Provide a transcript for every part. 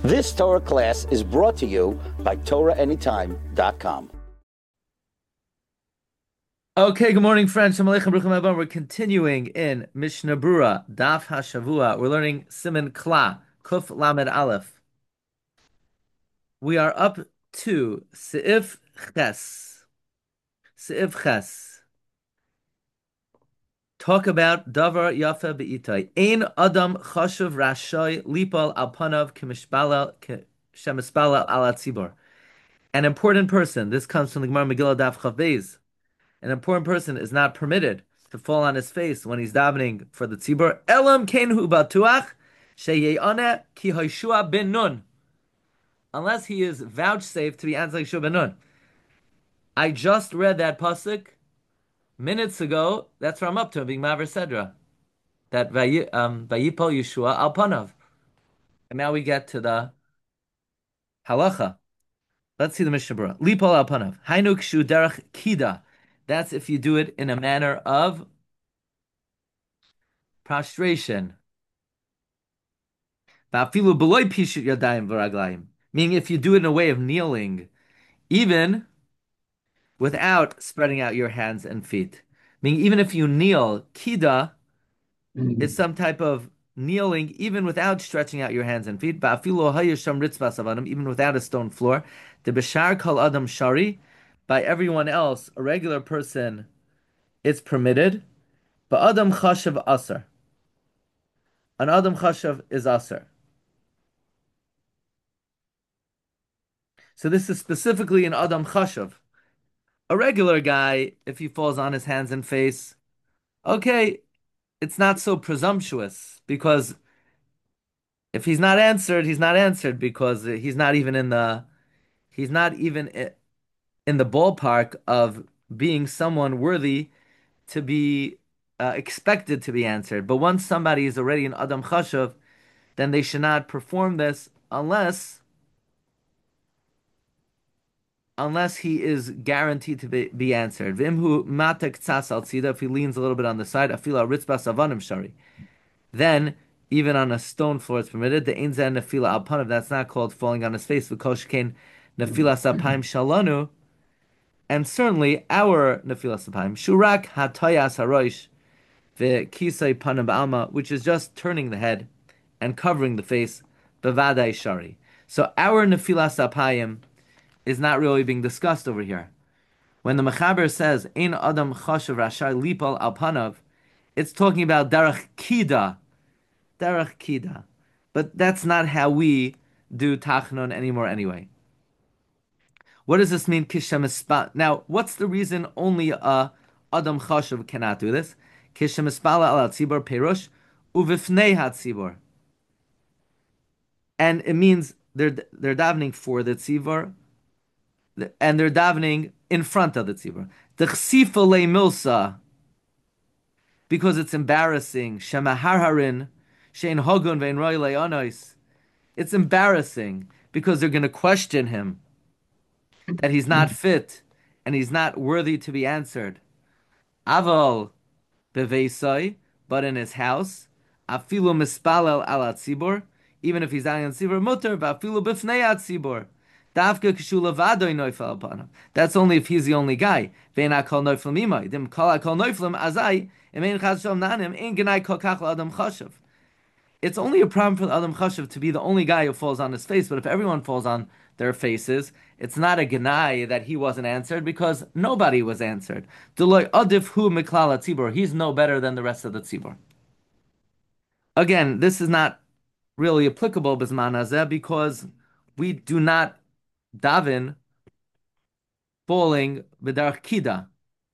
This Torah class is brought to you by TorahAnytime.com. Okay, good morning, friends. Shalom Aleichem, Baruch Haba. We're continuing in Mishnah Brura, Daf HaShavua. We're learning Siman Kla, Kuf Lamed Aleph. We are up to Seif Ches. Seif Ches. Talk about Davar Yafa Be'itai. Ein Adam Chashuv Rashoy Lipal Alpanav Shemispala Ala Tzibor. An important person. This comes from the Gemara Megillah Daf Chav Beis. An important person is not permitted to fall on his face when he's davening for the tzibur. Elam kenhu batuach sheyeyane ki Hoshua ben Nun. Unless he is vouchsafed to be answered like Hoshua ben Nun. I just read that pasuk minutes ago. That's where I'm up to, being Maver Sedra. That vayipol Yeshua al panav. And now we get to the halacha. Let's see the Mishnah Berurah. Lipol al panav. Hainu kshu derech kida. That's if you do it in a manner of prostration. Meaning if you do it in a way of kneeling, even without spreading out your hands and feet. Meaning even if you kneel, kida is some type of kneeling, even without stretching out your hands and feet. Even without a stone floor. The b'shar kol adam shari, by everyone else, a regular person, it's permitted. But adam chashav aser. An adam chashav is aser. So this is specifically an Adam Chashav. A regular guy, if he falls on his hands and face, okay, it's not so presumptuous because if he's not answered, he's not answered because he's not even in the ballpark of being someone worthy to be expected to be answered. But once somebody is already an Adam Chashav, then they should not perform this unless he is guaranteed to be answered. V'imhu matek tzas al tzida, if he leans a little bit on the side, afila ritzbas avanim shari. Then, even on a stone floor, it's permitted. The ein zeh nefila al panav, that's not called falling on his face. V'kol shekain nefila sapaim shalanu, and certainly our nefila sapaim shurak hatayas harosh v'kisay panam ba'alma, which is just turning the head and covering the face. Bevadai shari. So our nefila sapayim is not really being discussed over here. When the Mechaber says "Ein Adam Chashav Rashai Lipal Al Panav," it's talking about Derech Kida, but that's not how we do Tachnon anymore. Anyway, what does this mean? Kishem. Now, what's the reason only Adam Chashav cannot do this? Kishem Espala Al Tzibor Perush Uvifnei Hatzibor, and it means they're davening for the tzibor, and they're davening in front of the tzibur. D'chsifa le milsa, because it's embarrassing. Shema harharin, shein hogun vein roy leonois. It's embarrassing because they're going to question him that he's not fit and he's not worthy to be answered. Aval beveisai, but in his house, afilu mispalel ala tzibur, even if he's on tzibur mutter, afilu b'fnei tzibur. That's only if he's the only guy. It's only a problem for the Adam Chashav to be the only guy who falls on his face, but if everyone falls on their faces, it's not a Ganai that he wasn't answered because nobody was answered. He's no better than the rest of the Tzibor. Again, this is not really applicable because we do not daven falling b'darach kida.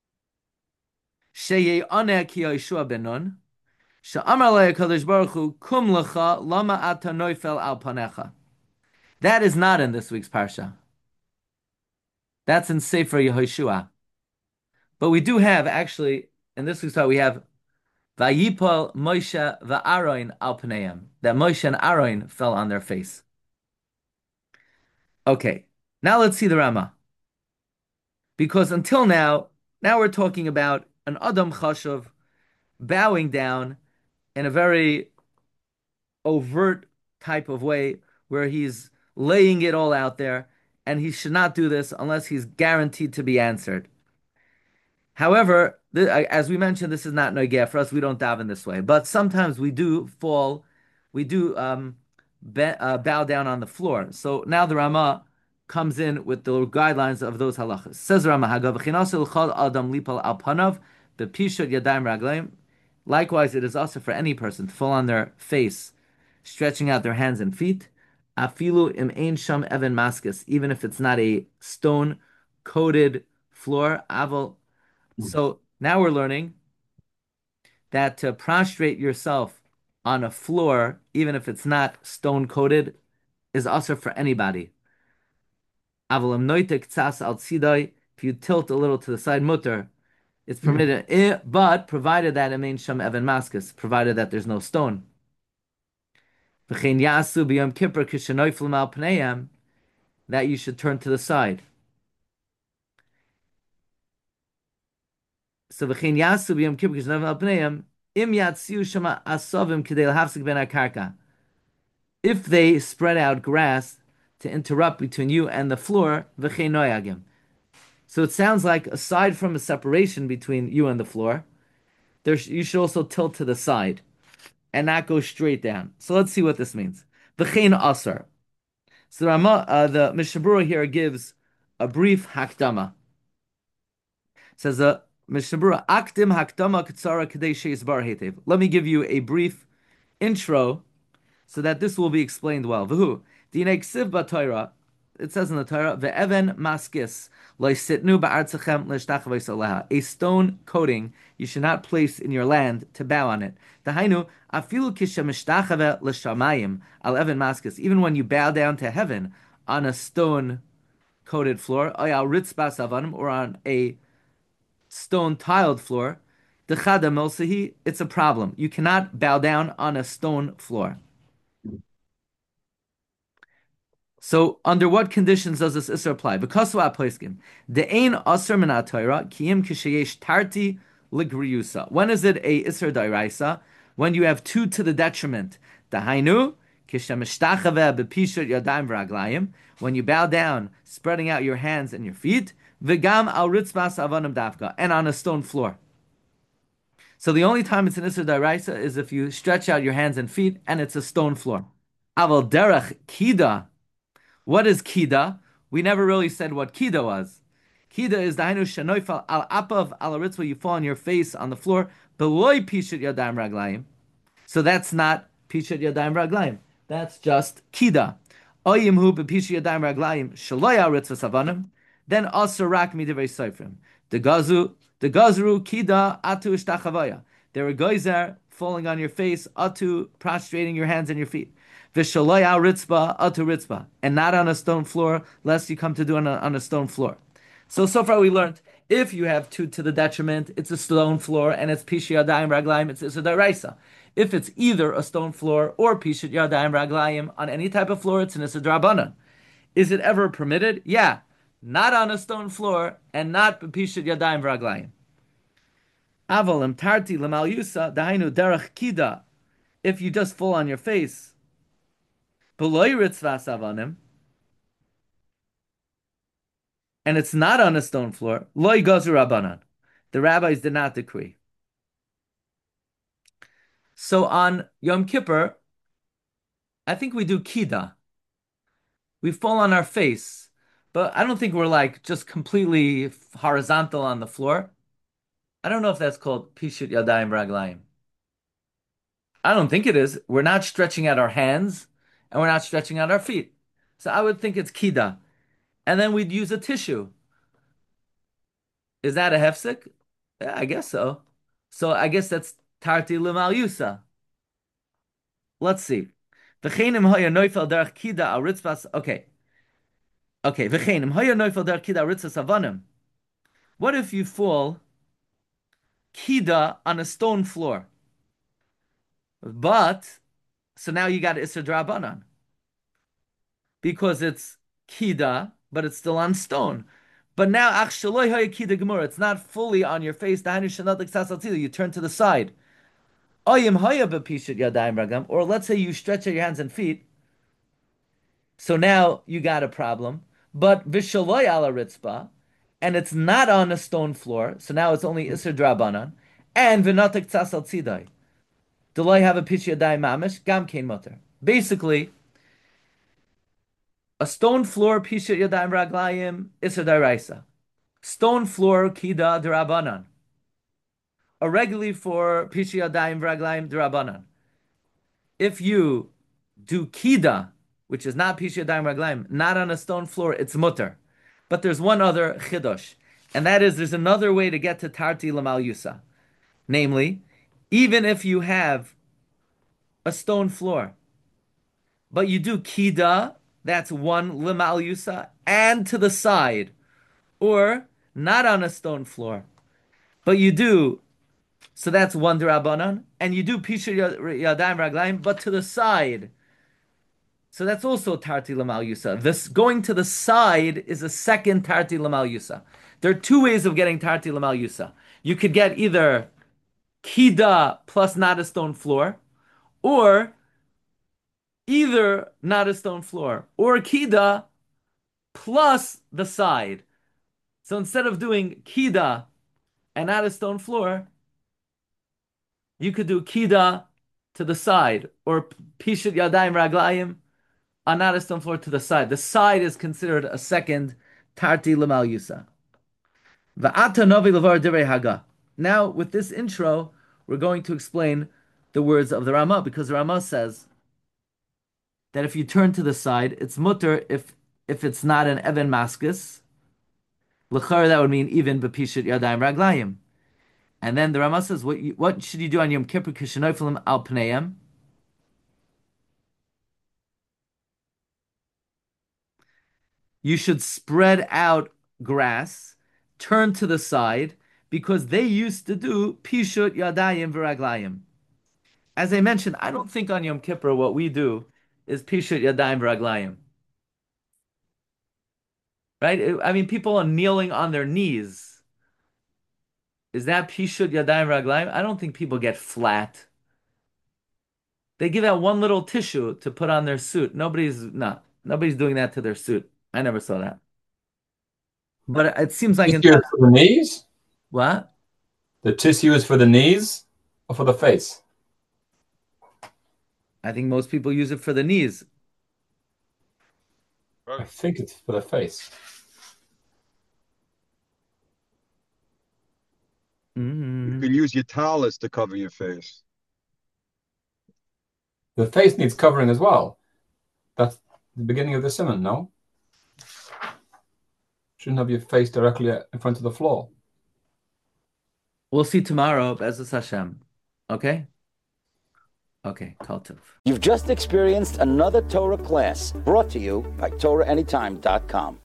Sheyeyane ki Yoshua ben Nun, she'amar le HaKadosh Baruch Hu, kum lecha lama ata noifel al panecha. That is not in this week's parsha. That's in Sefer Yehoshua. But we do have, actually, in this week's parsha, we have Vayipol Moshe va'Aaron al paneim, that Moshe and Aaron fell on their face. Okay, now let's see the Rama. Because until now we're talking about an Adam Chashav bowing down in a very overt type of way where he's laying it all out there, and he should not do this unless he's guaranteed to be answered. However, as we mentioned, this is not nogea for us. We don't daven this way, but sometimes we do fall, we do bow down on the floor. So now the Rama comes in with the guidelines of those halachas. Says the Rama, "Hagav v'chinasul chol adam lipal al panav bepishut yadayim raglayim." Likewise, it is also for any person to fall on their face, stretching out their hands and feet. Afilu im ein sham even maskis, even if it's not a stone coated floor. Aval. So now we're learning that to prostrate yourself on a floor, even if it's not stone coated, is also for anybody. Avalim noitek tsas al tzidai, if you tilt a little to the side, mutter, it's permitted, but provided that it means sham evan maskus, provided that there's no stone. V'chein yasu b'yom kippur kishenoiflim al pneiam, that you should turn to the side. So v'chein yasu b'yom kippur kishenoiflim al pneiam, im yatziu shama asovim k'dei l'hafsik ben akarka. If they spread out grass to interrupt between you and the floor, v'chein noyagim. So it sounds like aside from a separation between you and the floor, you should also tilt to the side and not go straight down. So let's see what this means. V'chein asar. So the Mishnah Berurah here gives a brief hakdama. Says the Mishnah Berurah, akdim hakdama k'tzara k'dei she'yisbar hetev. Let me give you a brief intro so that this will be explained well. V'hu, dinei ksiv b'Torah, it says in the Torah, ve'even maskis lo'isitnu ba'artzachem l'shtachavos aleha. A stone coating you should not place in your land to bow on it. Dahainu, afilu kishemishtachave l'shamayim al evan maskis. Even when you bow down to heaven on a stone coated floor, oyal ritzbas avanim, or on a stone tiled floor, dechada milsahi, it's a problem. You cannot bow down on a stone floor. So, under what conditions does this isser apply? Because what poiskim, the ein asr min Torah kiyim kisheyesh tarti ligriyusa. When is it a isser dairaisa? When you have two to the detriment. Dahainu kishemishtachave bepishut yadayim v'raglayim. When you bow down, spreading out your hands and your feet. V'gam al ritzbas avanim dafka, and on a stone floor. So the only time it's an isser dairaisa is if you stretch out your hands and feet and it's a stone floor. Aval derech kida. What is kida? We never really said what kida was. Kida is dainu shenoifal al apav al ritzva. You fall on your face on the floor. Beloy pishat yadayim raglayim. So that's not pishat yadayim raglayim. That's just kida. Oyimhu bepishat yadayim raglayim shaloy al ritzva savanim. Then also rak midivei seifrim. The gazru kida atu ishtachavaya. There are guys there falling on your face, atu prostrating your hands and your feet. V'shaloi al ritzba atu ritzba, and not on a stone floor, lest you come to do on a stone floor. So far we learned, if you have two to the detriment, it's a stone floor, and it's pishat yadayim raglayim, it's a daraisa. If it's either a stone floor or pishat yadayim raglayim, on any type of floor, it's an issa drabanan. Is it ever permitted? Yeah. Not on a stone floor, and not pishat yadayim raglayim. Aval tarti lemal yusa dahainu derech kida. If you just fall on your face, beloy ritzvas avanim, and it's not on a stone floor, loy gazu rabbanan. The rabbis did not decree. So on Yom Kippur, I think we do kida. We fall on our face, but I don't think we're like just completely horizontal on the floor. I don't know if that's called pishut yadayim raglayim. I don't think it is. We're not stretching out our hands, and we're not stretching out our feet. So I would think it's kida. And then we'd use a tissue. Is that a hefsek? Yeah, I guess so. So I guess that's tarti limal yusa. Let's see. V'cheinim hoya noifel derech kida al ritzvas. Okay. V'cheinim hoya noifel derech kida al ritzvas avanim. What if you fall kida on a stone floor? But so now you got Isser Drabanan because it's kida, but it's still on stone. But now achshaloi haya kida gemura, it's not fully on your face. You turn to the side. Oyim haya b'pishat yadayim ragam, or let's say you stretch out your hands and feet. So now you got a problem. But Vishaloi ala Ritzba, and it's not on a stone floor, so now it's only Isser Drabanan, and Vinatak Tzasal Tzidai. Deloy have a Pish Yadai Mamish, Gam Kain Mutter. Basically, a stone floor, Pish Yadayim Raglayim, Isser Dairaisa. Stone floor, Kida Drabanan. A regularly for Pish Yadayim Raglayim Drabanan. If you do Kida, which is not Pish Yadayim Raglayim, not on a stone floor, it's mutter. But there's one other chidosh, and that is there's another way to get to Tarti Lamal Yusa. Namely, even if you have a stone floor, but you do Kida, that's one Lamal Yusa, and to the side, or not on a stone floor, but you do, so that's one Derabanan, and you do Pisha Yadayim Raglayim, but to the side. So that's also Tarti Lamal Yusa. This going to the side is a second Tarti Lamal Yusa. There are two ways of getting Tarti Lamal Yusa. You could get either Kida plus not a stone floor, or either not a stone floor, or Kida plus the side. So instead of doing Kida and not a stone floor, you could do Kida to the side, or Pishut Yadayim Raglayim on not a stone floor to the side. The side is considered a second Tarti Lamal Yusa. Va'ata novi levar divrei Haga. Now, with this intro, we're going to explain the words of the Ramah, because the Ramah says that if you turn to the side, it's mutter if it's not an Even Maskis. L'char, that would mean even b'pishut Yadayim Raglayim. And then the Ramah says, what should you do on Yom Kippur k'shenoifelim al pneiim? You should spread out grass, turn to the side, because they used to do pishut yadayim v'raglayim. As I mentioned, I don't think on Yom Kippur what we do is pishut yadayim v'raglayim. Right? I mean, people are kneeling on their knees. Is that pishut yadayim v'raglayim? I don't think people get flat. They give out one little tissue to put on their suit. Nobody's doing that to their suit. I never saw that. But it seems like Tissue is for the knees? What? The tissue is for the knees or for the face? I think most people use it for the knees. I think it's for the face. You could use your talus to cover your face. The face needs covering as well. That's the beginning of the simon, no? Shouldn't have your face directly in front of the floor. We'll see tomorrow, Be'ezus Hashem. Okay? Okay, Kol Tov. You've just experienced another Torah class brought to you by TorahAnytime.com.